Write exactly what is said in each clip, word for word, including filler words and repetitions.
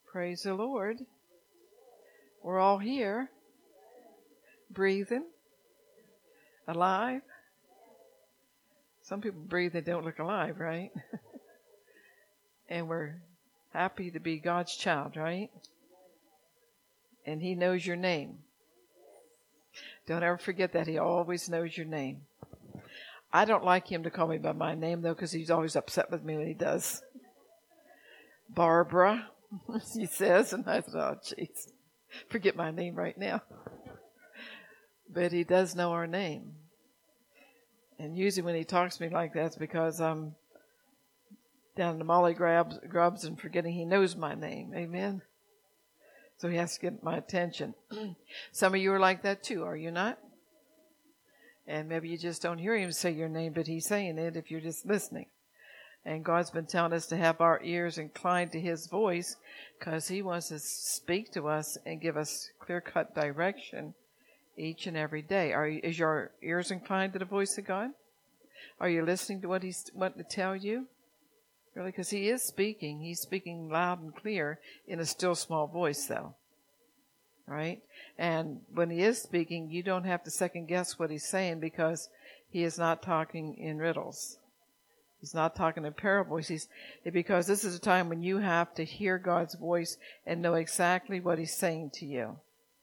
Praise the Lord. We're all here, breathing, alive. Some people breathe, they don't look alive, right? And we're happy to be God's child, right? And He knows your name. Don't ever forget that. He always knows your name. I don't like Him to call me by my name, though, because He's always upset with me when He does. Barbara, He says, and I thought, oh, jeez, forget my name right now. But He does know our name. And usually when He talks to me like that, it's because I'm down in the molly grabs, grubs and forgetting He knows my name. Amen? So He has to get my attention. Some of you are like that too, are you not? And maybe you just don't hear Him say your name, but He's saying it if you're just listening. And God's been telling us to have our ears inclined to His voice because He wants to speak to us and give us clear-cut direction each and every day. Are you, is your ears inclined to the voice of God? Are you listening to what He's wanting to tell you? Really, because He is speaking. He's speaking loud and clear in a still small voice, though. Right? And when He is speaking, you don't have to second guess what He's saying because He is not talking in riddles. He's not talking in parables. He's, because this is a time when you have to hear God's voice and know exactly what He's saying to you.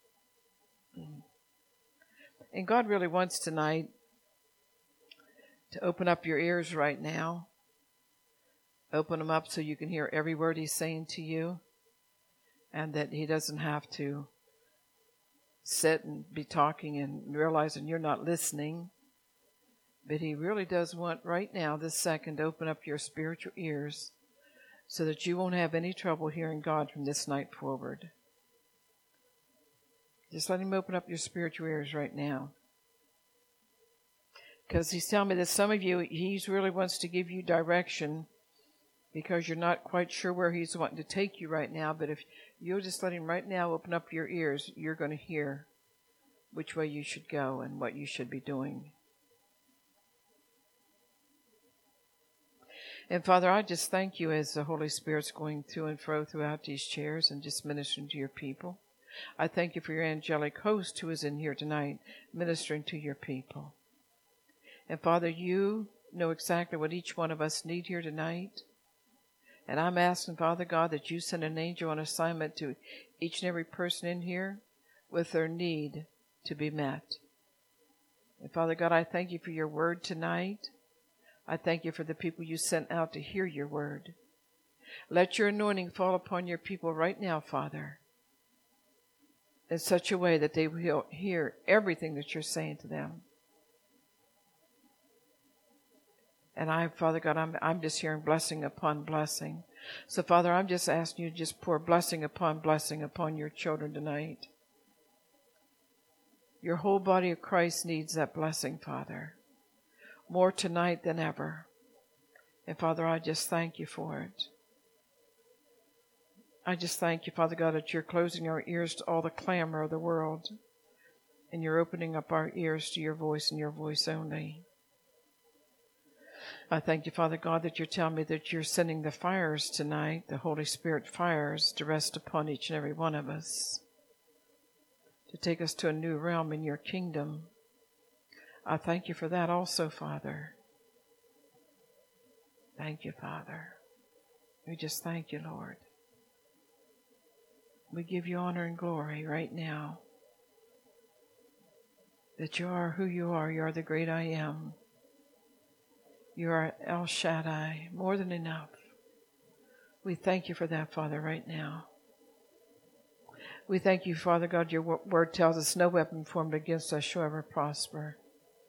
And God really wants tonight to open up your ears right now. Open them up so you can hear every word He's saying to you. And that He doesn't have to sit and be talking and realizing you're not listening. But He really does want right now, this second, to open up your spiritual ears so that you won't have any trouble hearing God from this night forward. Just let Him open up your spiritual ears right now. Because He's telling me that some of you, He really wants to give you direction because you're not quite sure where He's wanting to take you right now. But if you'll just let Him right now open up your ears, you're going to hear which way you should go and what you should be doing. And Father, I just thank You as the Holy Spirit's going to and fro throughout these chairs and just ministering to Your people. I thank You for Your angelic host who is in here tonight ministering to Your people. And Father, You know exactly what each one of us need here tonight. And I'm asking, Father God, that You send an angel on assignment to each and every person in here with their need to be met. And Father God, I thank You for Your word tonight. I thank You for the people You sent out to hear Your word. Let Your anointing fall upon Your people right now, Father, in such a way that they will hear everything that You're saying to them. And I, Father God, I'm, I'm just hearing blessing upon blessing. So, Father, I'm just asking You to just pour blessing upon blessing upon Your children tonight. Your whole body of Christ needs that blessing, Father. More tonight than ever. And Father, I just thank You for it. I just thank You, Father God, that You're closing our ears to all the clamor of the world. And You're opening up our ears to Your voice and Your voice only. I thank You, Father God, that You're telling me that You're sending the fires tonight, the Holy Spirit fires, to rest upon each and every one of us. To take us to a new realm in Your kingdom. I thank You for that also, Father. Thank You, Father. We just thank You, Lord. We give You honor and glory right now. That You are who You are. You are the great I Am. You are El Shaddai, more than enough. We thank You for that, Father, right now. We thank You, Father God, Your word tells us no weapon formed against us shall ever prosper.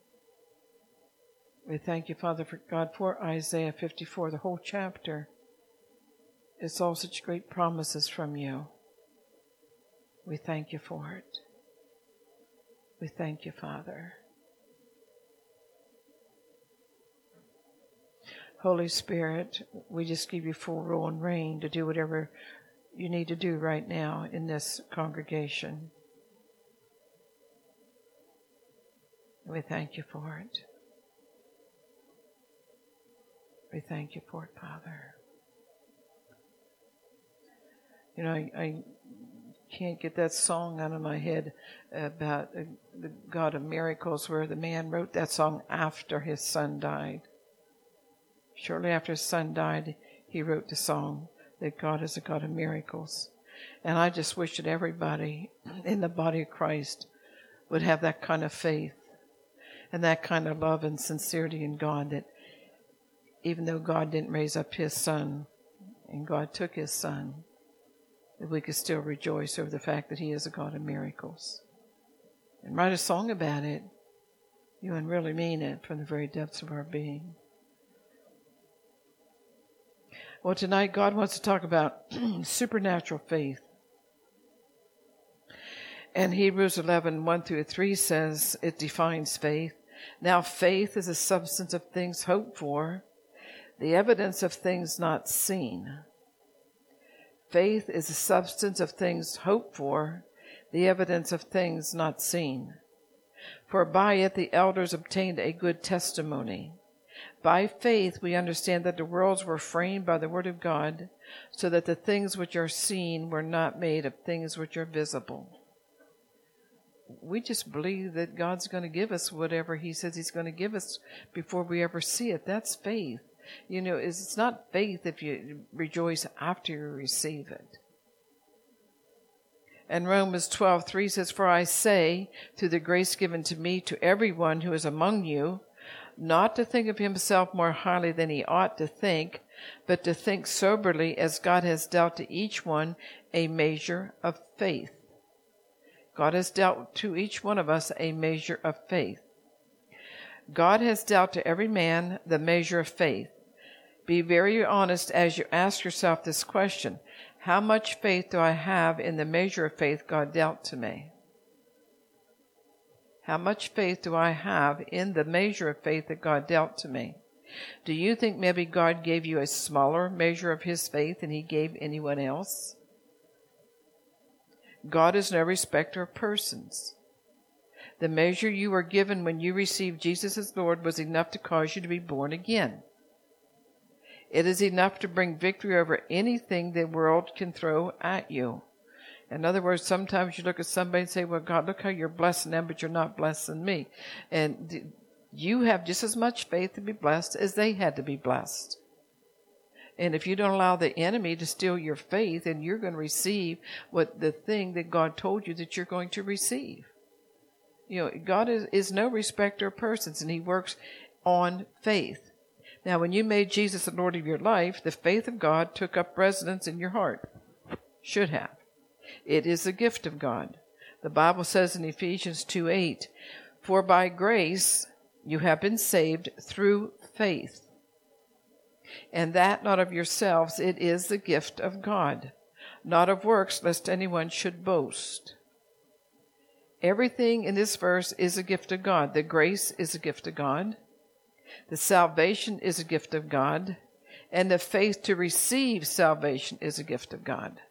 We thank You, Father, for God, for Isaiah fifty-four, the whole chapter. It's all such great promises from You. We thank You for it. We thank You, Father. Holy Spirit, we just give You full rule and reign to do whatever You need to do right now in this congregation. We thank You for it. We thank You for it, Father. You know, I, I can't get that song out of my head about uh, the God of miracles, where the man wrote that song after his son died. Shortly after his son died, he wrote the song that God is a God of miracles. And I just wish that everybody in the body of Christ would have that kind of faith and that kind of love and sincerity in God, that even though God didn't raise up his son and God took his son, that we could still rejoice over the fact that he is a God of miracles. And write a song about it, you know, and really mean it from the very depths of our being. Well, tonight God wants to talk about supernatural faith. And Hebrews eleven, one through three says, it defines faith. Now faith is a substance of things hoped for, the evidence of things not seen. Faith is a substance of things hoped for, the evidence of things not seen. For by it the elders obtained a good testimony. By faith we understand that the worlds were framed by the word of God, so that the things which are seen were not made of things which are visible. We just believe that God's going to give us whatever he says he's going to give us before we ever see it. That's faith. You know, it's not faith if you rejoice after you receive it. And Romans twelve three says, for I say, through the grace given to me, to everyone who is among you, not to think of himself more highly than he ought to think, but to think soberly, as God has dealt to each one a measure of faith. God has dealt to each one of us a measure of faith. God has dealt to every man the measure of faith. Be very honest as you ask yourself this question. How much faith do I have in the measure of faith God dealt to me? How much faith do I have in the measure of faith that God dealt to me? Do you think maybe God gave you a smaller measure of his faith than he gave anyone else? God is no respecter of persons. The measure you were given when you received Jesus as Lord was enough to cause you to be born again. It is enough to bring victory over anything the world can throw at you. In other words, sometimes you look at somebody and say, well, God, look how you're blessing them, but you're not blessing me. And you have just as much faith to be blessed as they had to be blessed. And if you don't allow the enemy to steal your faith, then you're going to receive what the thing that God told you that you're going to receive. You know, God is, is no respecter of persons, and he works on faith. Now, when you made Jesus the Lord of your life, the faith of God took up residence in your heart. Should have. It is a gift of God. The Bible says in Ephesians two eight, for by grace you have been saved through faith. And that not of yourselves, it is the gift of God, not of works, lest anyone should boast. Everything in this verse is a gift of God. The grace is a gift of God. The salvation is a gift of God. And the faith to receive salvation is a gift of God.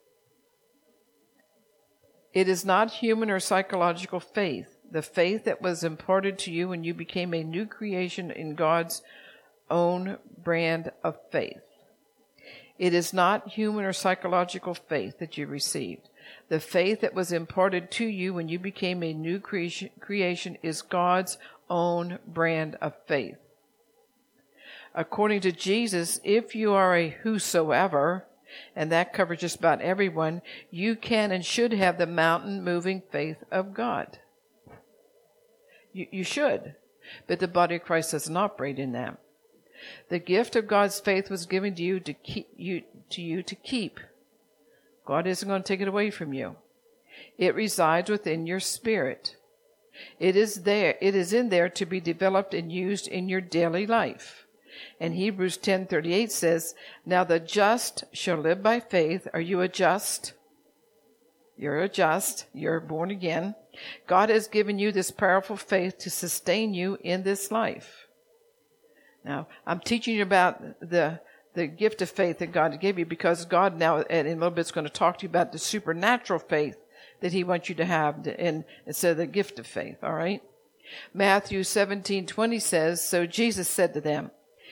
It is not human or psychological faith. The faith that was imparted to you when you became a new creation in God's own brand of faith. It is not human or psychological faith that you received. The faith that was imparted to you when you became a new creation, creation is God's own brand of faith. According to Jesus, if you are a whosoever, and that covers just about everyone, you can and should have the mountain-moving faith of God. You, you should, but the body of Christ doesn't operate in that. The gift of God's faith was given to you to keep you to you to keep. God isn't going to take it away from you. It resides within your spirit. It is there. It is in there to be developed and used in your daily life. And Hebrews ten thirty-eight says, now the just shall live by faith. Are you a just? You're a just. You're born again. God has given you this powerful faith to sustain you in this life. Now, I'm teaching you about the the gift of faith that God gave you because God now, in a little bit, is going to talk to you about the supernatural faith that he wants you to have in, instead of the gift of faith, all right? Matthew seventeen twenty says, so Jesus said to them,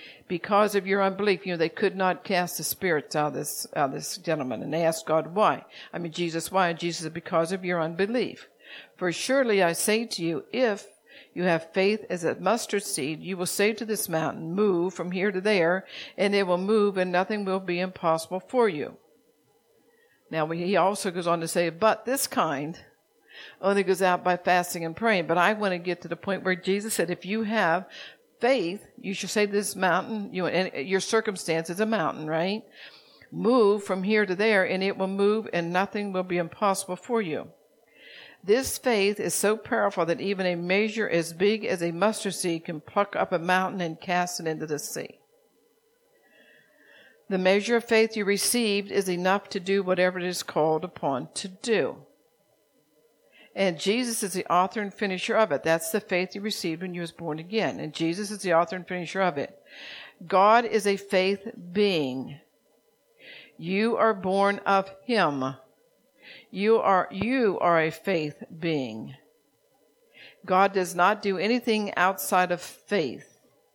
because of your unbelief. You know, they could not cast the spirits out of this, out of this gentleman. And they asked God why. I mean, Jesus, why? And Jesus said, because of your unbelief. For surely I say to you, if you have faith as a mustard seed, you will say to this mountain, move from here to there, and it will move, and nothing will be impossible for you. Now, he also goes on to say, but this kind only goes out by fasting and praying. But I want to get to the point where Jesus said, if you have faith, you should say to this mountain, you know, and your circumstance is a mountain, right? Move from here to there, and it will move, and nothing will be impossible for you. This faith is so powerful that even a measure as big as a mustard seed can pluck up a mountain and cast it into the sea. The measure of faith you received is enough to do whatever it is called upon to do. And Jesus is the author and finisher of it. That's the faith you received when you was born again. And Jesus is the author and finisher of it. God is a faith being. You are born of Him. You are, you are a faith being. God does not do anything outside of faith.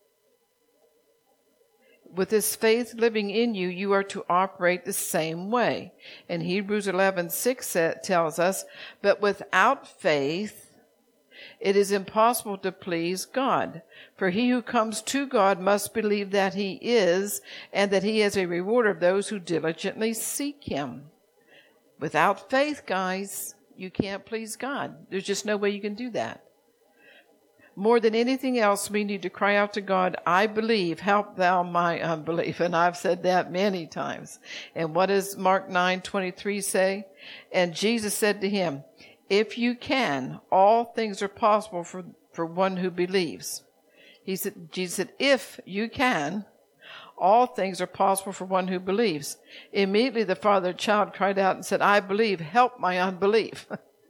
With this faith living in you, you are to operate the same way. And Hebrews eleven six tells us, but without faith, it is impossible to please God. For he who comes to God must believe that He is, and that He is a rewarder of those who diligently seek Him. Without faith, guys, you can't please God. There's just no way you can do that. More than anything else, we need to cry out to God, I believe, help thou my unbelief. And I've said that many times. And what does Mark nine twenty-three say? And Jesus said to him, if you can, all things are possible for, for one who believes. He said, Jesus said, if you can, all things are possible for one who believes. Immediately the father of the child cried out and said, I believe, help my unbelief.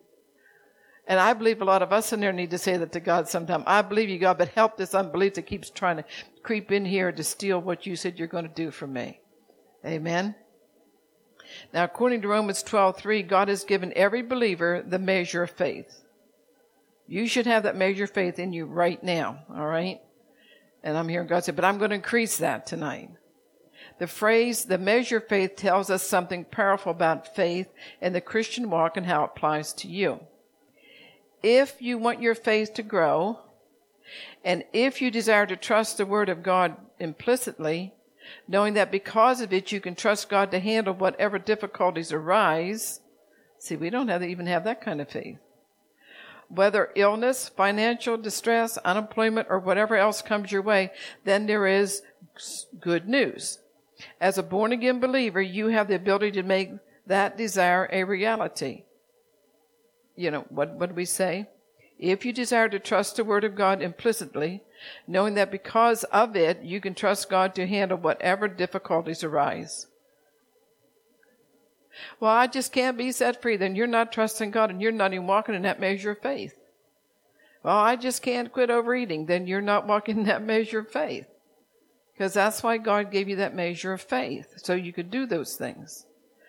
And I believe a lot of us in there need to say that to God sometime. I believe you, God, but help this unbelief that keeps trying to creep in here to steal what you said you're going to do for me. Amen. Now, according to Romans twelve three, God has given every believer the measure of faith. You should have that measure of faith in you right now, all right? And I'm hearing God say, but I'm going to increase that tonight. The phrase, the measure of faith, tells us something powerful about faith and the Christian walk and how it applies to you. If you want your faith to grow, and if you desire to trust the Word of God implicitly, knowing that because of it you can trust God to handle whatever difficulties arise. See, we don't have to even have that kind of faith. Whether illness, financial distress, unemployment, or whatever else comes your way, then there is good news. As a born-again believer, you have the ability to make that desire a reality. You know, what, what do we say? If you desire to trust the Word of God implicitly, knowing that because of it, you can trust God to handle whatever difficulties arise. Well, I just can't be set free. Then you're not trusting God and you're not even walking in that measure of faith. Well, I just can't quit overeating. Then you're not walking in that measure of faith. Because that's why God gave you that measure of faith, so you could do those things.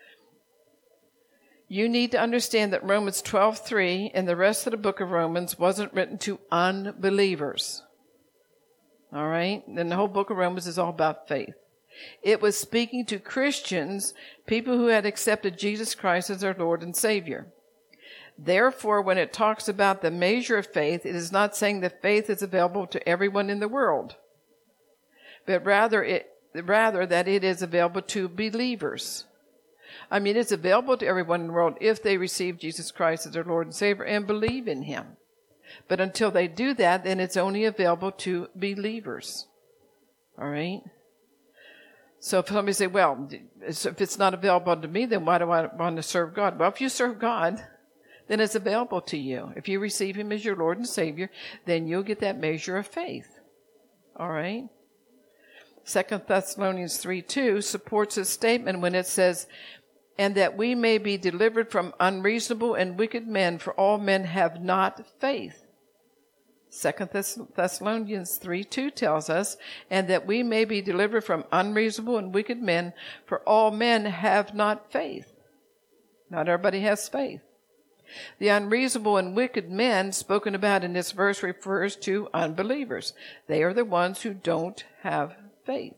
You need to understand that Romans twelve three and the rest of the book of Romans wasn't written to unbelievers. All right? And the whole book of Romans is all about faith. It was speaking to Christians, people who had accepted Jesus Christ as their Lord and Savior. Therefore, when it talks about the measure of faith, it is not saying that faith is available to everyone in the world, but rather, it, rather that it is available to believers. I mean, it's available to everyone in the world if they receive Jesus Christ as their Lord and Savior and believe in Him. But until they do that, then it's only available to believers. All right? So if somebody say, well, if it's not available to me, then why do I want to serve God? Well, if you serve God, then it's available to you. If you receive Him as your Lord and Savior, then you'll get that measure of faith. All right? Second Thessalonians three two supports this statement when it says, and that we may be delivered from unreasonable and wicked men, for all men have not faith. Second Thessalonians three two tells us, and that we may be delivered from unreasonable and wicked men, for all men have not faith. Not everybody has faith. The unreasonable and wicked men spoken about in this verse refers to unbelievers. They are the ones who don't have faith.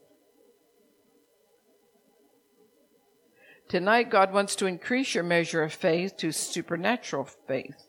Tonight, God wants to increase your measure of faith to supernatural faith.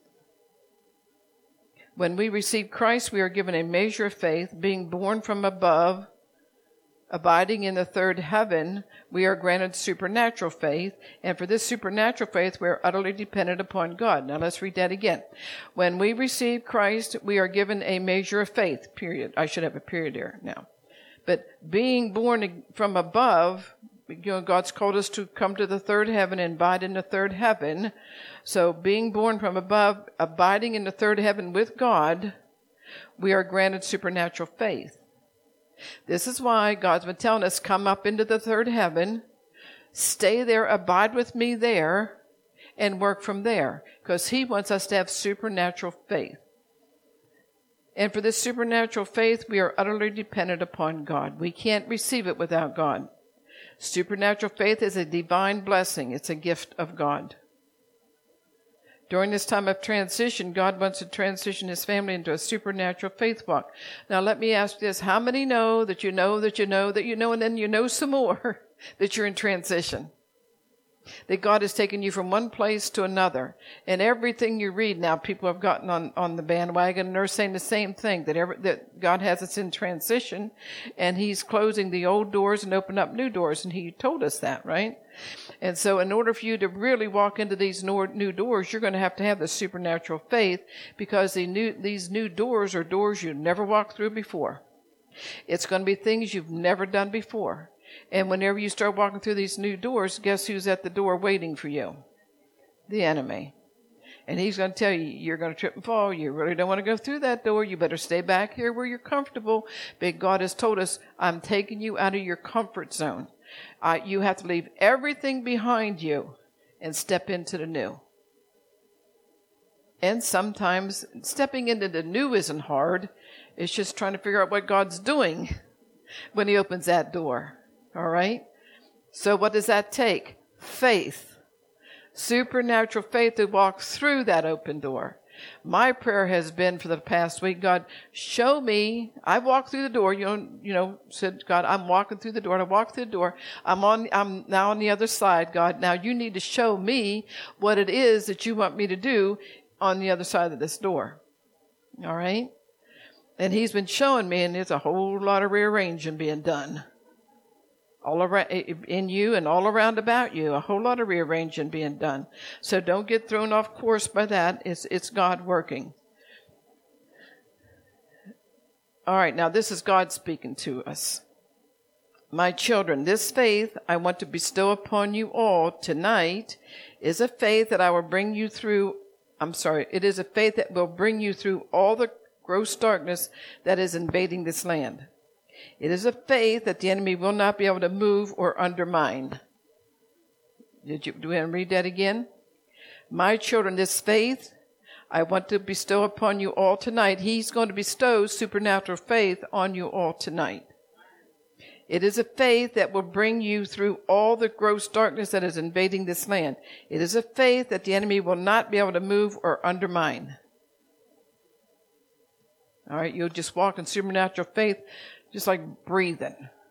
When we receive Christ, we are given a measure of faith, being born from above, abiding in the third heaven. We are granted supernatural faith, and for this supernatural faith, we are utterly dependent upon God. Now, let's read that again. When we receive Christ, we are given a measure of faith, period. I should have a period there now. But being born from above, you know, God's called us to come to the third heaven and abide in the third heaven. So being born from above, abiding in the third heaven with God, we are granted supernatural faith. This is why God's been telling us, come up into the third heaven, stay there, abide with me there, and work from there. Because he wants us to have supernatural faith. And for this supernatural faith, we are utterly dependent upon God. We can't receive it without God. Supernatural faith is a divine blessing. It's a gift of God. During this time of transition, God wants to transition his family into a supernatural faith walk. Now, let me ask this. How many know that you know that you know that you know, and then you know some more that you're in transition? That God has taken you from one place to another. And everything you read now, people have gotten on, on the bandwagon, and they're saying the same thing, that, every, that God has us in transition, and he's closing the old doors and opening up new doors, and he told us that, right? And so in order for you to really walk into these new doors, you're going to have to have the supernatural faith, because the new, these new doors are doors you've never walked through before. It's going to be things you've never done before. And whenever you start walking through these new doors, guess who's at the door waiting for you? The enemy. And he's going to tell you, you're going to trip and fall. You really don't want to go through that door. You better stay back here where you're comfortable. But God has told us, I'm taking you out of your comfort zone. Uh, you have to leave everything behind you and step into the new. And sometimes stepping into the new isn't hard. It's just trying to figure out what God's doing when he opens that door. All right? So what does that take? Faith. Supernatural faith to walk through that open door. My prayer has been for the past week, God, show me. I walked through the door, you know, you know, said, God, I'm walking through the door. And I walked through the door. I'm on, I'm now on the other side, God. Now you need to show me what it is that you want me to do on the other side of this door. All right? And he's been showing me, and there's a whole lot of rearranging being done. All around in you and all around about you, a whole lot of rearranging being done. So don't get thrown off course by that. It's, it's God working. All right, now this is God speaking to us. My children, this faith I want to bestow upon you all tonight is a faith that I will bring you through. I'm sorry, it is a faith that will bring you through all the gross darkness that is invading this land. It is a faith that the enemy will not be able to move or undermine. Did you, do we want to read that again? My children, this faith I want to bestow upon you all tonight. He's going to bestow supernatural faith on you all tonight. It is a faith that will bring you through all the gross darkness that is invading this land. It is a faith that the enemy will not be able to move or undermine. All right, you'll just walk in supernatural faith, just like breathing.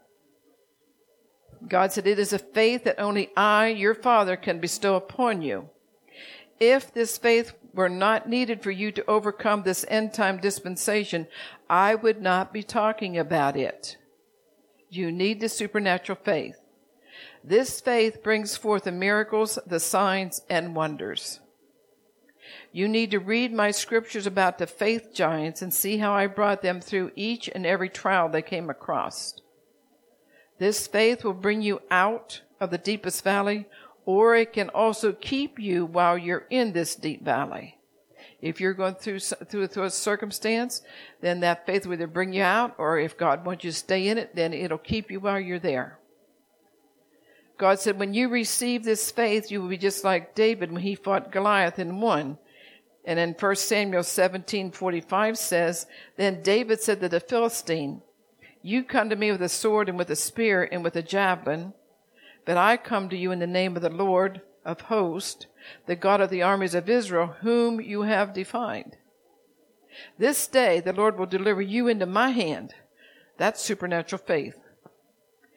God said, it is a faith that only I, your Father, can bestow upon you. If this faith were not needed for you to overcome this end-time dispensation, I would not be talking about it. You need the supernatural faith. This faith brings forth the miracles, the signs, and wonders. You need to read my scriptures about the faith giants and see how I brought them through each and every trial they came across. This faith will bring you out of the deepest valley, or it can also keep you while you're in this deep valley. If you're going through, through, through a circumstance, then that faith will either bring you out, or if God wants you to stay in it, then it'll keep you while you're there. God said, when you receive this faith, you will be just like David when he fought Goliath and won. And in First Samuel seventeen forty-five says, then David said to the Philistine, you come to me with a sword and with a spear and with a javelin, but I come to you in the name of the Lord of hosts, the God of the armies of Israel, whom you have defied. This day the Lord will deliver you into my hand. That's supernatural faith.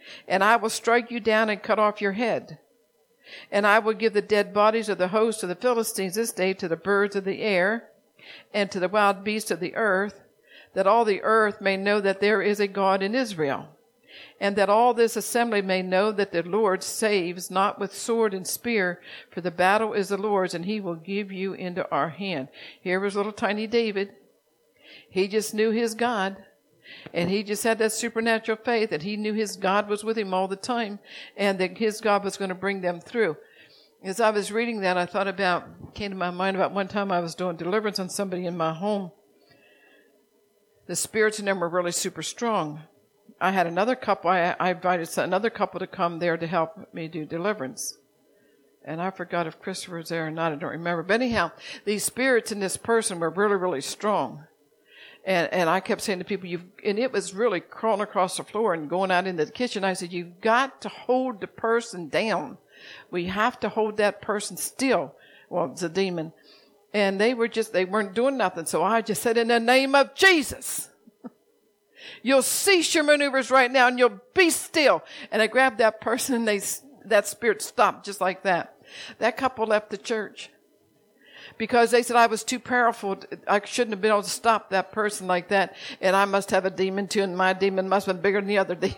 and I will strike you down and cut off your head. And I will give the dead bodies of the host of the Philistines this day to the birds of the air and to the wild beasts of the earth, that all the earth may know that there is a God in Israel, and that all this assembly may know that the Lord saves not with sword and spear, for the battle is the Lord's, and he will give you into our hand. Here was little tiny David. He just knew his God, and he just had that supernatural faith that he knew his God was with him all the time, and that his God was going to bring them through. As I was reading that, I thought about, came to my mind about one time I was doing deliverance on somebody in my home. The spirits in them were really super strong. I had another couple, I, I invited another couple to come there to help me do deliverance. And I forgot if Christopher was there or not, I don't remember. But anyhow, these spirits in this person were really, really strong. And and I kept saying to people, you've, and it was really crawling across the floor and going out into the kitchen. I said, you've got to hold the person down. We have to hold that person still. Well, it's a demon. And they were just, they weren't doing nothing. So I just said, in the name of Jesus, you'll cease your maneuvers right now and you'll be still. And I grabbed that person and they, that spirit stopped just like that. That couple left the church because they said I was too powerful. I shouldn't have been able to stop that person like that. And I must have a demon too. And my demon must have been bigger than the other demon.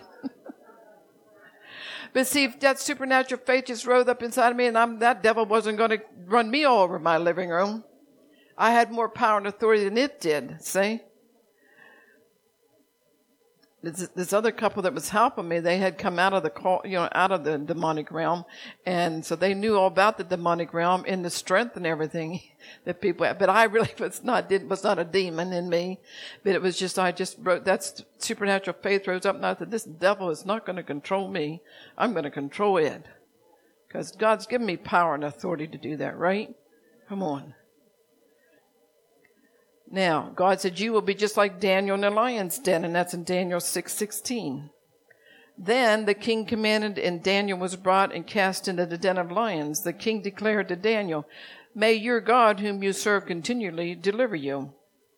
But see, if that supernatural faith just rose up inside of me, and I'm, that devil wasn't going to run me all over my living room. I had more power and authority than it did, see? This, this other couple that was helping me, they had come out of the call, you know, out of the demonic realm, and so they knew all about the demonic realm and the strength and everything that people had. But I really was not did was not a demon in me, but it was just I just wrote that supernatural faith rose up, and I said, this devil is not going to control me. I'm going to control it, because God's given me power and authority to do that. Right? Come on. Now, God said, you will be just like Daniel in the lion's den, and that's in Daniel six sixteen. Then the king commanded, and Daniel was brought and cast into the den of lions. The king declared to Daniel, may your God, whom you serve continually, deliver you.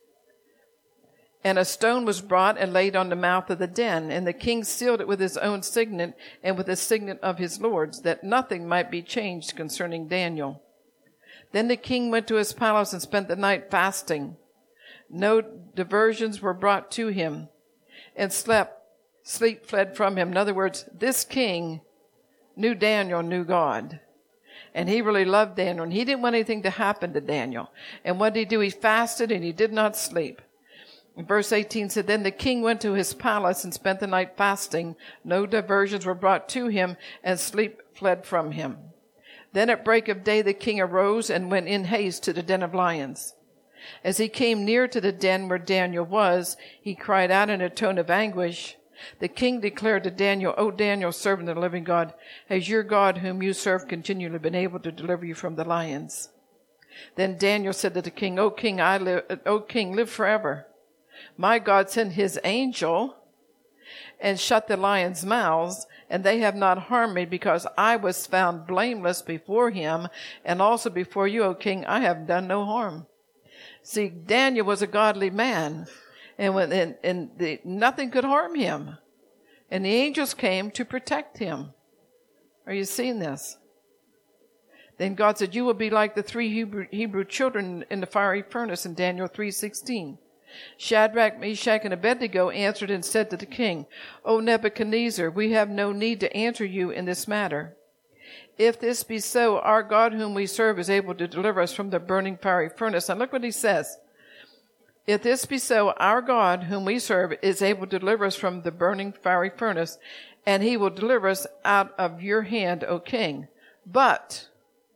And a stone was brought and laid on the mouth of the den, and the king sealed it with his own signet and with the signet of his lords, that nothing might be changed concerning Daniel. Then the king went to his palace and spent the night fasting. No diversions were brought to him, and slept, sleep fled from him. In other words, this king knew Daniel, knew God. And he really loved Daniel, and he didn't want anything to happen to Daniel. And what did he do? He fasted, and he did not sleep. And verse eighteen said, then the king went to his palace and spent the night fasting. No diversions were brought to him, and sleep fled from him. Then at break of day the king arose and went in haste to the den of lions. As he came near to the den where Daniel was, he cried out in a tone of anguish. The king declared to Daniel, O Daniel, servant of the living God, has your God, whom you serve continually, been able to deliver you from the lions? Then Daniel said to the king, O king, I live, O king, live forever. My God sent his angel and shut the lions' mouths, and they have not harmed me, because I was found blameless before him, and also before you, O king, I have done no harm. See, Daniel was a godly man, and, when, and, and the, nothing could harm him. And the angels came to protect him. Are you seeing this? Then God said, you will be like the three Hebrew, Hebrew children in the fiery furnace in Daniel three sixteen. Shadrach, Meshach, and Abednego answered and said to the king, O Nebuchadnezzar, we have no need to answer you in this matter. If this be so, our God whom we serve is able to deliver us from the burning fiery furnace. And look what he says. If this be so, our God whom we serve is able to deliver us from the burning fiery furnace, and he will deliver us out of your hand, O king. But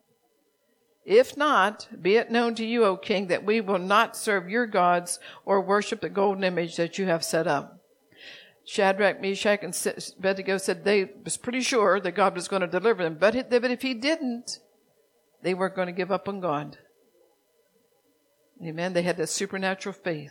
if not, be it known to you, O king, that we will not serve your gods or worship the golden image that you have set up. Shadrach, Meshach, and Abednego said they was pretty sure that God was going to deliver them. But if he didn't, they weren't going to give up on God. Amen. They had that supernatural faith.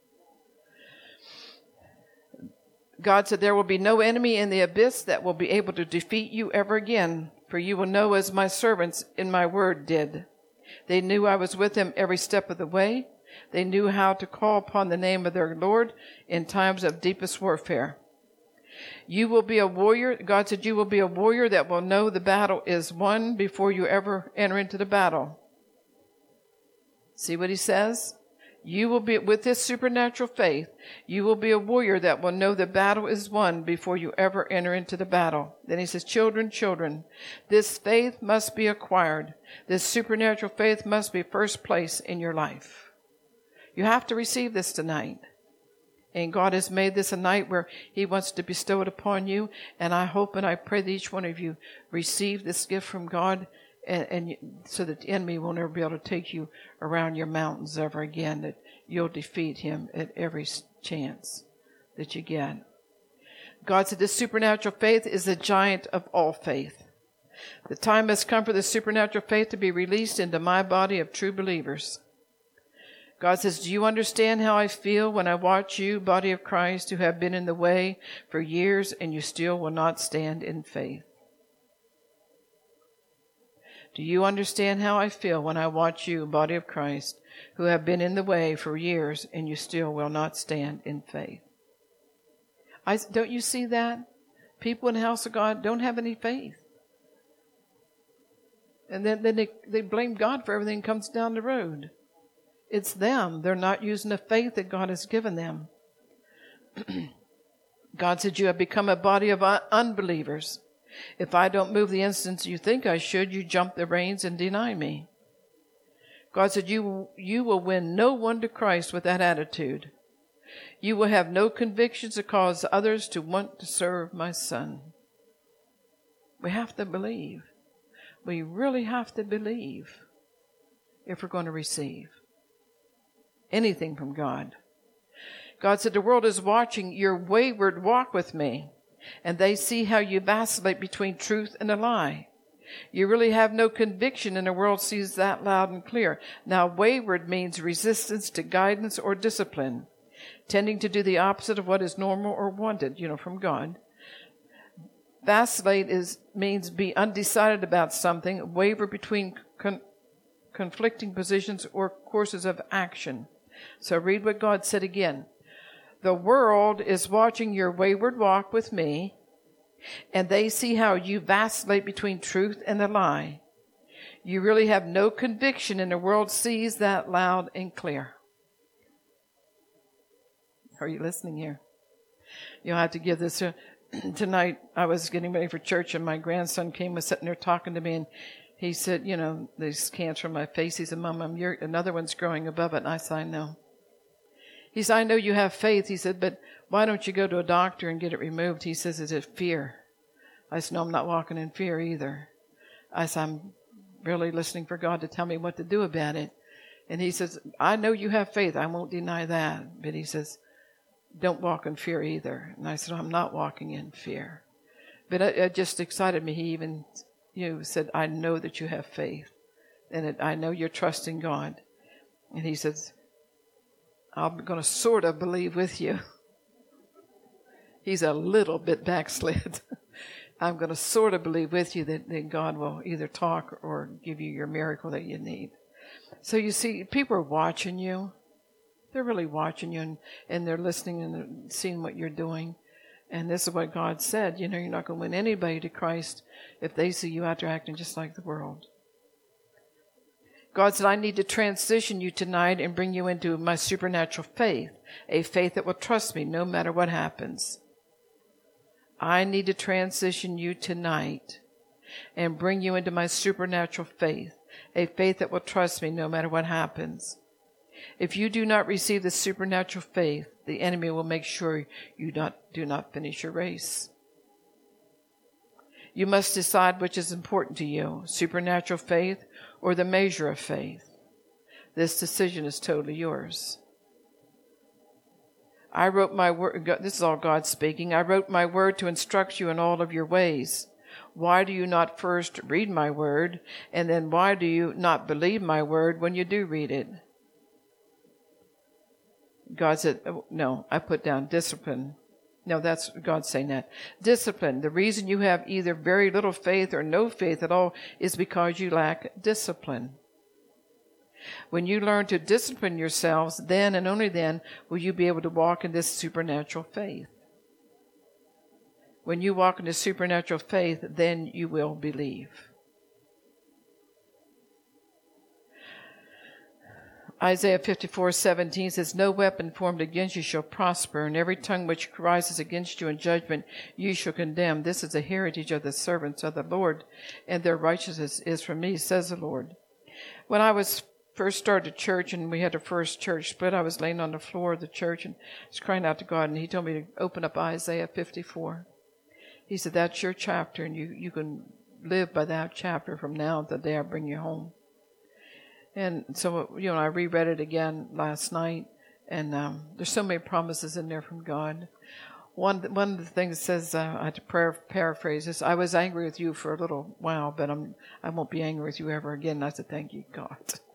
God said, there will be no enemy in the abyss that will be able to defeat you ever again, for you will know as my servants in my word did. They knew I was with them every step of the way. They knew how to call upon the name of their Lord in times of deepest warfare. You will be a warrior. God said you will be a warrior that will know the battle is won before you ever enter into the battle. See what he says? You will be, with this supernatural faith, you will be a warrior that will know the battle is won before you ever enter into the battle. Then he says, children, children, this faith must be acquired. This supernatural faith must be first place in your life. You have to receive this tonight. And God has made this a night where he wants to bestow it upon you. And I hope and I pray that each one of you receive this gift from God, and, and so that the enemy will never be able to take you around your mountains ever again, that you'll defeat him at every chance that you get. God said this supernatural faith is the giant of all faith. The time has come for the supernatural faith to be released into my body of true believers. God says, do you understand how I feel when I watch you, body of Christ, who have been in the way for years and you still will not stand in faith? Do you understand how I feel when I watch you, body of Christ, who have been in the way for years and you still will not stand in faith? I, don't you see that? People in the house of God don't have any faith. And then, then they, they blame God for everything that comes down the road. It's them. They're not using the faith that God has given them. God said, you have become a body of unbelievers. If I don't move the instant you think I should, you jump the reins and deny me. God said, you, you will win no one to Christ with that attitude. You will have no convictions to cause others to want to serve my Son. We have to believe. We really have to believe if we're going to receive anything from God. God said, the world is watching your wayward walk with me, and they see how you vacillate between truth and a lie. You really have no conviction, and the world sees that loud and clear. Now, wayward means resistance to guidance or discipline, tending to do the opposite of what is normal or wanted, you know, from God. Vacillate is means be undecided about something, waver between con- conflicting positions or courses of action. So read what God said again. The world is watching your wayward walk with me, and they see how you vacillate between truth and the lie. You really have no conviction, and the world sees that loud and clear. Are you listening here? You'll have to give this. Uh, tonight, I was getting ready for church, and my grandson came, was sitting there talking to me, and he said, you know, there's cancer on my face. He said, Mom, you're, another one's growing above it. And I said, I know. He said, I know you have faith. He said, but why don't you go to a doctor and get it removed? He says, is it fear? I said, no, I'm not walking in fear either. I said, I'm really listening for God to tell me what to do about it. And he says, I know you have faith. I won't deny that. But he says, don't walk in fear either. And I said, I'm not walking in fear. But it, it just excited me. He even you know, said, I know that you have faith. And it, I know you're trusting God. And he says, I'm going to sort of believe with you. He's a little bit backslid. I'm going to sort of believe with you that, that God will either talk or give you your miracle that you need. So you see, people are watching you. They're really watching you, and, and they're listening and they're seeing what you're doing. And this is what God said. You know, you're not going to win anybody to Christ if they see you out there acting just like the world. God said, I need to transition you tonight and bring you into my supernatural faith, a faith that will trust me no matter what happens. I need to transition you tonight and bring you into my supernatural faith, a faith that will trust me no matter what happens. If you do not receive the supernatural faith, the enemy will make sure you not, do not finish your race. You must decide which is important to you, supernatural faith or the measure of faith. This decision is totally yours. I wrote my word, this is all God speaking. I wrote my word to instruct you in all of your ways. Why do you not first read my word? And then why do you not believe my word when you do read it? God said, no, I put down discipline. No, that's God saying that. Discipline. The reason you have either very little faith or no faith at all is because you lack discipline. When you learn to discipline yourselves, then and only then will you be able to walk in this supernatural faith. When you walk in the supernatural faith, then you will believe. Isaiah fifty-four seventeen says, no weapon formed against you shall prosper, and every tongue which rises against you in judgment you shall condemn. This is the heritage of the servants of the Lord, and their righteousness is from me, says the Lord. When I was first started church and we had a first church split, I was laying on the floor of the church and was crying out to God, and he told me to open up Isaiah fifty-four. He said, that's your chapter, and you, you can live by that chapter from now to the day I bring you home. And so, you know, I reread it again last night, and um, there's so many promises in there from God. One one of the things says, uh, I have to par- paraphrase this, I was angry with you for a little while, but I'm, I won't be angry with you ever again. And I said, thank you, God.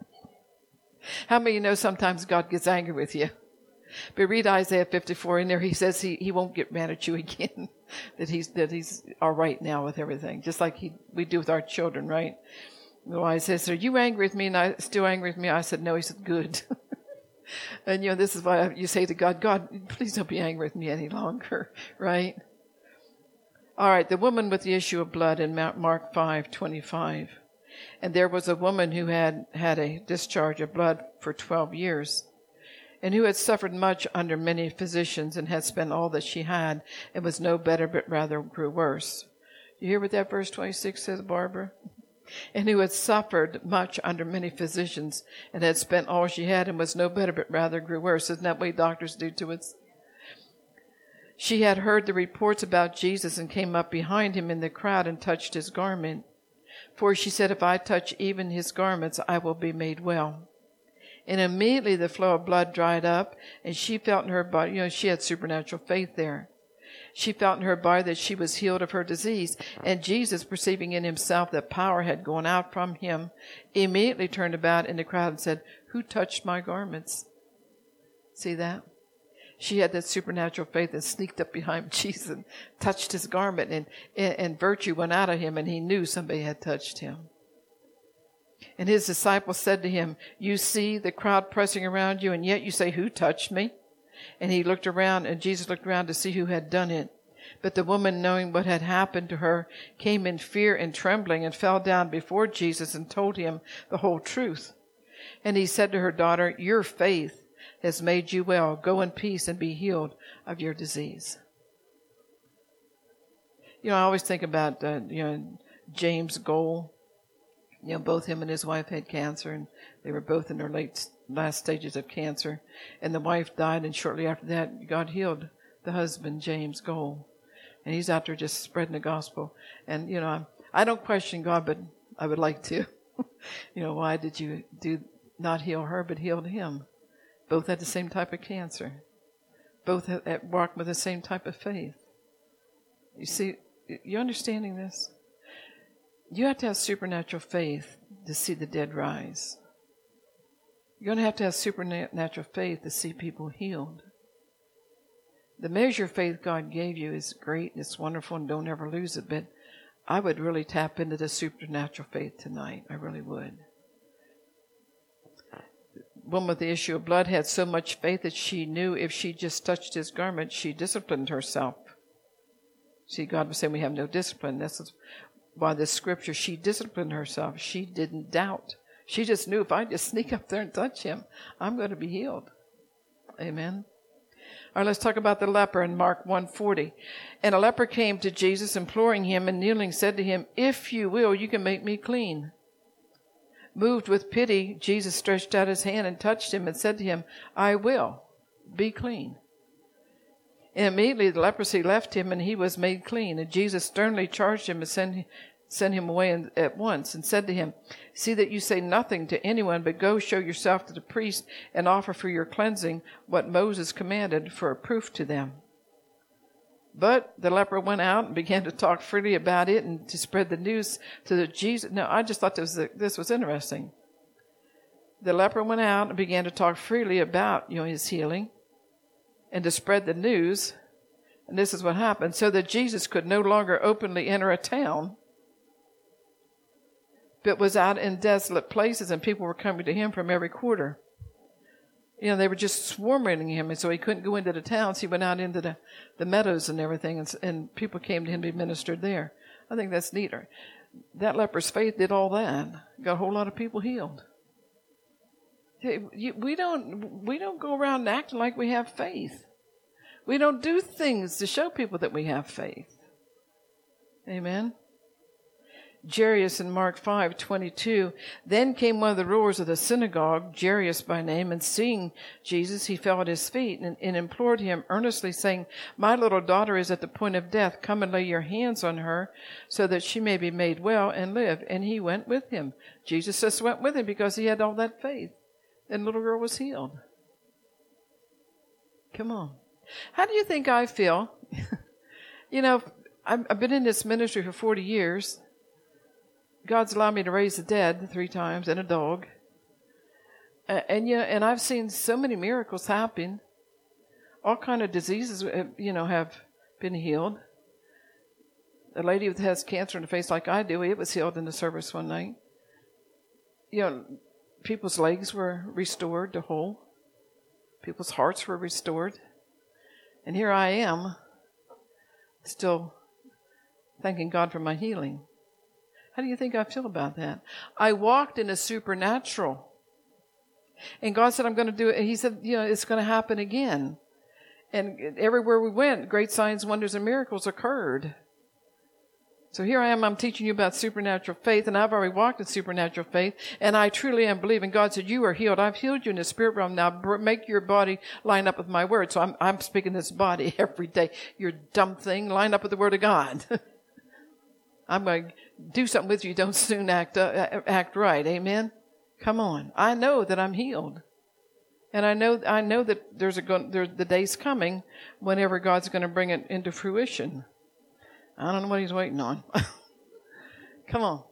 How many of you know sometimes God gets angry with you? But read Isaiah fifty-four. In there he says he, he won't get mad at you again, that he's that he's all right now with everything, just like he we do with our children, right? Well, I says, are you angry with me? And I still angry with me? I said, no. He said, good. And, you know, this is why you say to God, God, please don't be angry with me any longer, right? All right, the woman with the issue of blood in Mark five twenty-five. And there was a woman who had had a discharge of blood for twelve years, and who had suffered much under many physicians, and had spent all that she had, and was no better, but rather grew worse. You hear what that verse twenty-six says, Barbara? And who had suffered much under many physicians, and had spent all she had, and was no better, but rather grew worse. Isn't that what doctors do to us? She had heard the reports about Jesus, and came up behind him in the crowd, and touched his garment. For she said, if I touch even his garments, I will be made well. And immediately the flow of blood dried up, and she felt in her body, you know, she had supernatural faith there. She felt in her body that she was healed of her disease. And Jesus, perceiving in himself that power had gone out from him, immediately turned about in the crowd and said, who touched my garments? See that? She had that supernatural faith and sneaked up behind Jesus and touched his garment, and, and, and virtue went out of him, and he knew somebody had touched him. And his disciples said to him, you see the crowd pressing around you, and yet you say, who touched me? And he looked around, and Jesus looked around to see who had done it. But the woman, knowing what had happened to her, came in fear and trembling, and fell down before Jesus and told him the whole truth. And he said to her, daughter, your faith has made you well. Go in peace and be healed of your disease. You know, I always think about, uh, you know, James Gold. You know, both him and his wife had cancer, and they were both in their late last stages of cancer. And the wife died, and shortly after that, God healed the husband, James Gold. And he's out there just spreading the gospel. And, you know, I'm, I don't question God, but I would like to. You know, why did you do not heal her, but healed him? Both had the same type of cancer. Both had, had walked with the same type of faith. You see, you understanding this? You have to have supernatural faith to see the dead rise. You're going to have to have supernatural faith to see people healed. The measure of faith God gave you is great and it's wonderful, and don't ever lose it, but I would really tap into the supernatural faith tonight. I really would. The woman with the issue of blood had so much faith that she knew if she just touched his garment, she disciplined herself. See, God was saying we have no discipline. This is why this scripture, she disciplined herself. She didn't doubt. She just knew if I just sneak up there and touch him, I'm going to be healed. Amen. All right, let's talk about the leper in Mark one forty. And a leper came to Jesus, imploring him, and kneeling said to him, if you will, you can make me clean. Moved with pity, Jesus stretched out his hand and touched him and said to him, I will, be clean. And immediately the leprosy left him, and he was made clean. And Jesus sternly charged him and sent, sent him away at once, and said to him, see that you say nothing to anyone, but go show yourself to the priest and offer for your cleansing what Moses commanded for a proof to them. But the leper went out and began to talk freely about it and to spread the news to the Jesus. No, I just thought this was, this was interesting. The leper went out and began to talk freely about, you know, his healing, and to spread the news. And this is what happened. So that Jesus could no longer openly enter a town, but was out in desolate places, and people were coming to him from every quarter. You know, they were just swarming him, and so he couldn't go into the towns. He went out into the, the meadows and everything, and, and people came to him to be ministered there. I think that's neater. That leper's faith did all that. Got a whole lot of people healed. We don't, we don't go around acting like we have faith. We don't do things to show people that we have faith. Amen. Jairus in Mark five twenty-two. Then came one of the rulers of the synagogue, Jairus by name, and seeing Jesus, he fell at his feet and, and implored him earnestly, saying, "My little daughter is at the point of death. Come and lay your hands on her so that she may be made well and live." And he went with him. Jesus just went with him because he had all that faith. And the little girl was healed. Come on. How do you think I feel? You know, I've, I've been in this ministry for forty years. God's allowed me to raise the dead three times and a dog. Uh, and, you know, and I've seen so many miracles happen. All kind of diseases, you know, have been healed. A lady that has cancer in the face like I do, it was healed in the service one night. You know, people's legs were restored to whole. People's hearts were restored. And here I am, still thanking God for my healing. How do you think I feel about that? I walked in a supernatural. And God said, I'm going to do it. He said, you know, it's going to happen again. And everywhere we went, great signs, wonders, and miracles occurred. So here I am, I'm teaching you about supernatural faith, and I've already walked in supernatural faith, and I truly am believing. God said, you are healed. I've healed you in the spirit realm. Now make your body line up with my word. So I'm, I'm speaking this body every day. You dumb thing, line up with the word of God. I'm going to do something with you. Don't soon act uh, act right. Amen. Come on. I know that I'm healed, and I know I know that there's a there's the day's coming whenever God's going to bring it into fruition. I don't know what He's waiting on. Come on.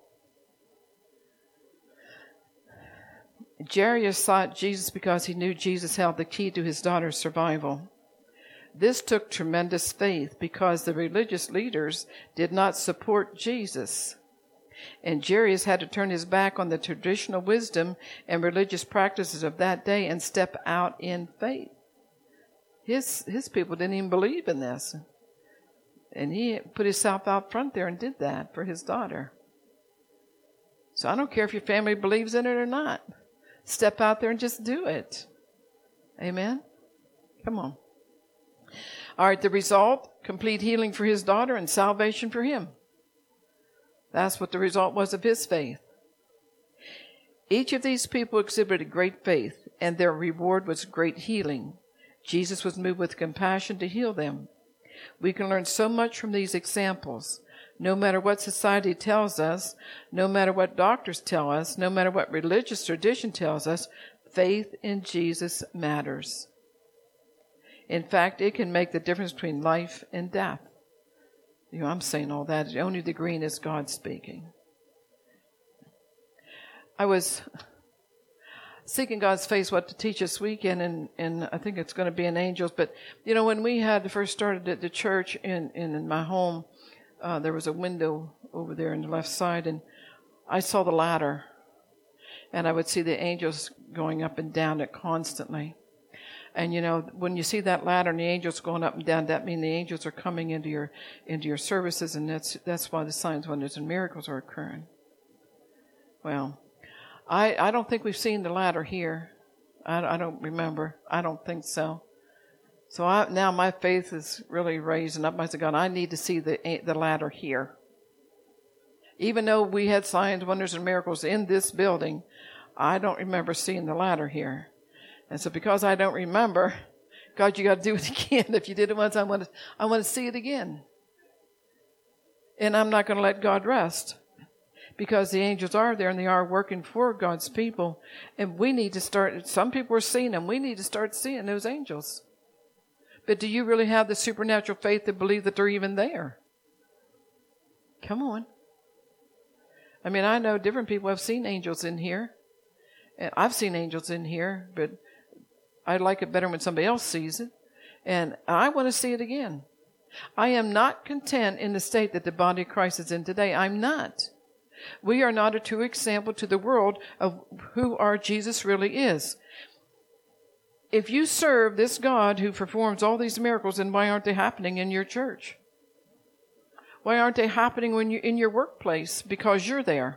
Jairus sought Jesus because he knew Jesus held the key to his daughter's survival. This took tremendous faith because the religious leaders did not support Jesus. And Jairus had to turn his back on the traditional wisdom and religious practices of that day and step out in faith. His, his people didn't even believe in this. And he put himself out front there and did that for his daughter. So I don't care if your family believes in it or not. Step out there and just do it. Amen? Come on. All right, the result, complete healing for his daughter and salvation for him. That's what the result was of his faith. Each of these people exhibited great faith, and their reward was great healing. Jesus was moved with compassion to heal them. We can learn so much from these examples. No matter what society tells us, no matter what doctors tell us, no matter what religious tradition tells us, faith in Jesus matters. In fact, it can make the difference between life and death. You know, I'm saying all that. Only the green is God speaking. I was seeking God's face what to teach this weekend, and, and I think it's going to be in angels. But, you know, when we had first started at the church in, in, in my home, uh, there was a window over there on the left side, and I saw the ladder. And I would see the angels going up and down it constantly. And, you know, when you see that ladder and the angels going up and down, that means the angels are coming into your into your services, and that's that's why the signs, wonders, and miracles are occurring. Well, I I don't think we've seen the ladder here. I, I don't remember. I don't think so. So I, now my faith is really raising up. I said, God, I need to see the the ladder here. Even though we had signs, wonders, and miracles in this building, I don't remember seeing the ladder here. And so because I don't remember, God, you got to do it again. If you did it once, I want to, I want to see it again. And I'm not going to let God rest because the angels are there and they are working for God's people. And we need to start, some people are seeing them. We need to start seeing those angels. But do you really have the supernatural faith to believe that they're even there? Come on. I mean, I know different people have seen angels in here. And I've seen angels in here, but I like it better when somebody else sees it. And I want to see it again. I am not content in the state that the body of Christ is in today. I'm not. We are not a true example to the world of who our Jesus really is. if you serve this God who performs all these miracles, then why aren't they happening in your church? Why aren't they happening when you're in your workplace? Because you're there.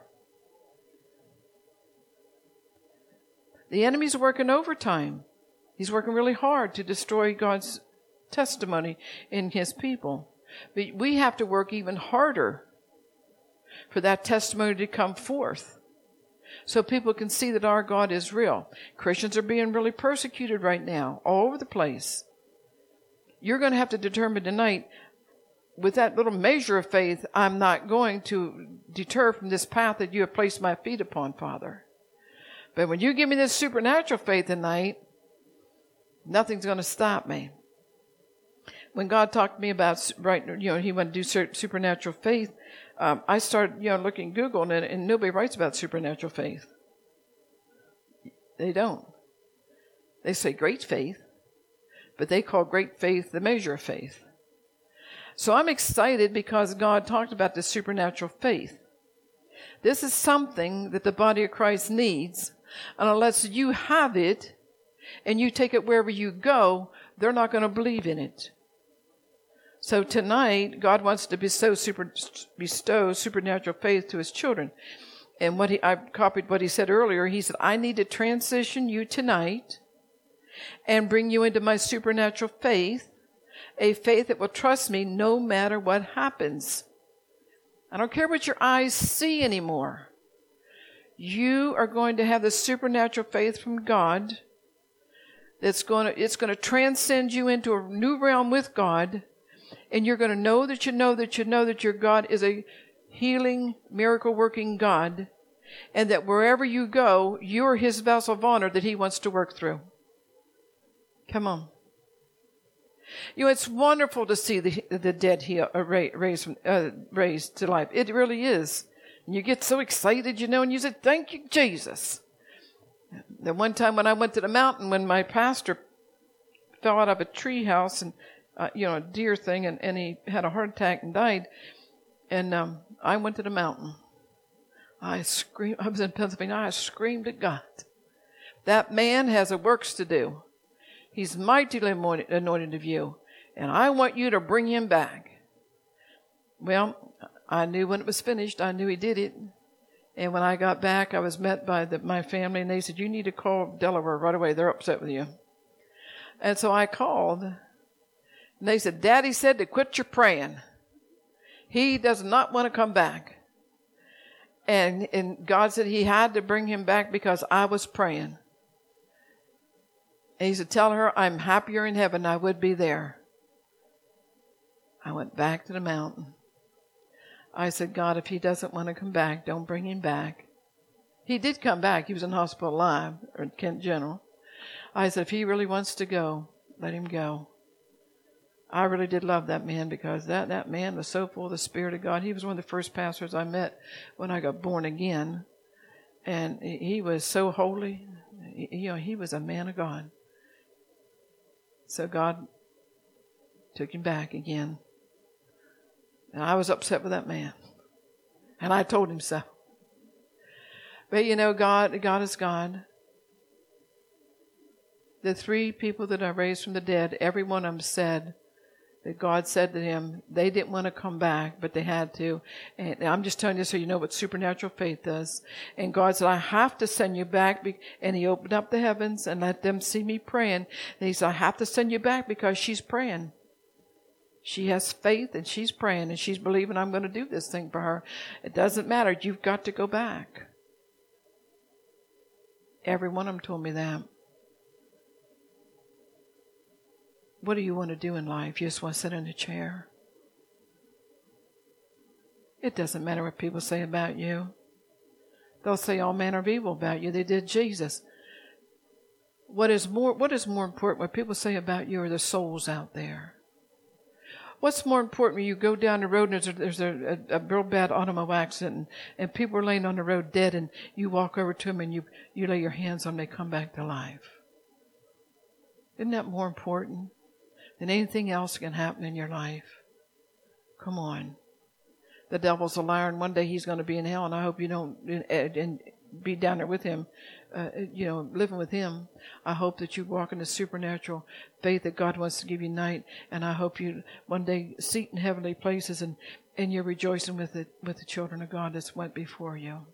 The enemy's working overtime. He's working really hard to destroy God's testimony in his people. But we have to work even harder for that testimony to come forth, so people can see that our God is real. Christians are being really persecuted right now, all over the place. You're going to have to determine tonight, with that little measure of faith, I'm not going to deter from this path that you have placed my feet upon, Father. But when you give me this supernatural faith tonight, nothing's going to stop me. When God talked to me about, right, you know, he wanted to do supernatural faith, um, I started, you know, looking at Google, and, and nobody writes about supernatural faith. They don't. They say great faith, but they call great faith the measure of faith. So I'm excited because God talked about this supernatural faith. This is something that the body of Christ needs, and unless you have it and you take it wherever you go, they're not going to believe in it. So tonight, God wants to bestow, super, bestow supernatural faith to his children. And what he, I copied what he said earlier. He said, I need to transition you tonight and bring you into my supernatural faith, a faith that will trust me no matter what happens. I don't care what your eyes see anymore. You are going to have the supernatural faith from God that's going to, it's going to transcend you into a new realm with God. And you're going to know that you know that you know that your God is a healing, miracle-working God, and that wherever you go, you're his vessel of honor that he wants to work through. Come on. You know, it's wonderful to see the the dead heal, uh, raised, uh, raised to life. It really is. And you get so excited, you know, and you say, thank you, Jesus. The one time when I went to the mountain, when my pastor fell out of a tree house and Uh, you know, a deer thing, and, and he had a heart attack and died. And um, I went to the mountain. I screamed. I was in Pennsylvania. I screamed at God. That man has a works to do. He's mightily anointed of you, and I want you to bring him back. Well, I knew when it was finished. I knew he did it. And when I got back, I was met by the, my family, and they said, you need to call Delaware right away. They're upset with you. And so I called. And they said, Daddy said to quit your praying. He does not want to come back. And, and God said he had to bring him back because I was praying. And he said, tell her I'm happier in heaven. I would be there. I went back to the mountain. I said, God, if he doesn't want to come back, don't bring him back. He did come back. He was in hospital alive, or Kent General. I said, if he really wants to go, let him go. I really did love that man because that, that man was so full of the Spirit of God. He was one of the first pastors I met when I got born again. And he was so holy. You know, he was a man of God. So God took him back again. And I was upset with that man. And I told him so. But you know, God, God is God. The three people that I raised from the dead, every one of them said that God said to him, they didn't want to come back, but they had to. And I'm just telling you so you know what supernatural faith does. And God said, I have to send you back. And he opened up the heavens and let them see me praying. And he said, I have to send you back because she's praying. She has faith and she's praying and she's believing I'm going to do this thing for her. It doesn't matter. You've got to go back. Every one of them told me that. What do you want to do in life? You just want to sit in a chair. It doesn't matter what people say about you. They'll say all manner of evil about you. They did Jesus. What is more, what is more important? What people say about you are the souls out there. What's more important when you go down the road and there's a, there's a, a, a real bad automobile accident and, and people are laying on the road dead and you walk over to them and you, you lay your hands on them, they come back to life. Isn't that more important than anything else can happen in your life? Come on. The devil's a liar and one day he's going to be in hell, and I hope you don't, and be down there with him, uh, you know, living with him. I hope that you walk in the supernatural faith that God wants to give you tonight. And I hope you one day seat in heavenly places and, and you're rejoicing with it, with the children of God that's went before you.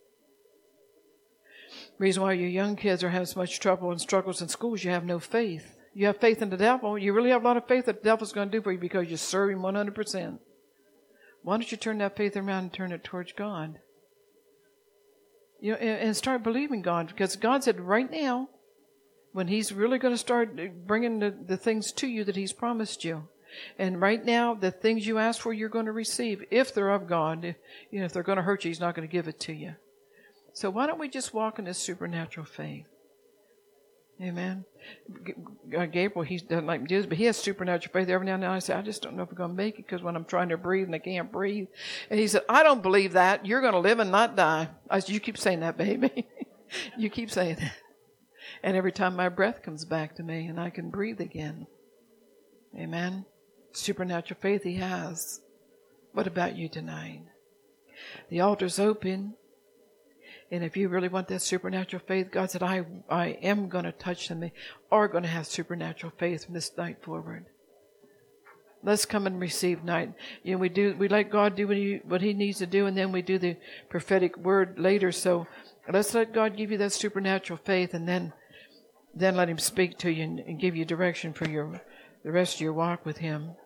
Reason why your young kids are having so much trouble and struggles in schools, you have no faith. You have faith in the devil. You really have a lot of faith that the devil's going to do for you because you serve him one hundred percent. Why don't you turn that faith around and turn it towards God? You know, and, and start believing God, because God said right now, when he's really going to start bringing the, the things to you that he's promised you. And right now, the things you ask for, you're going to receive. If they're of God, if, you know, if they're going to hurt you, he's not going to give it to you. So why don't we just walk in this supernatural faith? Amen. Gabriel, he doesn't like Jesus, but he has supernatural faith. Every now and then I say, I just don't know if I'm going to make it, because when I'm trying to breathe and I can't breathe. And he said, I don't believe that. You're going to live and not die. I said, you keep saying that, baby. You keep saying that. And every time my breath comes back to me and I can breathe again. Amen. Supernatural faith he has. What about you tonight? The altar's open. And if you really want that supernatural faith, God said, I I am going to touch them. They are going to have supernatural faith from this night forward. Let's come and receive night. You know, we do we let God do what he what he needs to do, and then we do the prophetic word later. So let's let God give you that supernatural faith, and then then let him speak to you and, and give you direction for your the rest of your walk with him.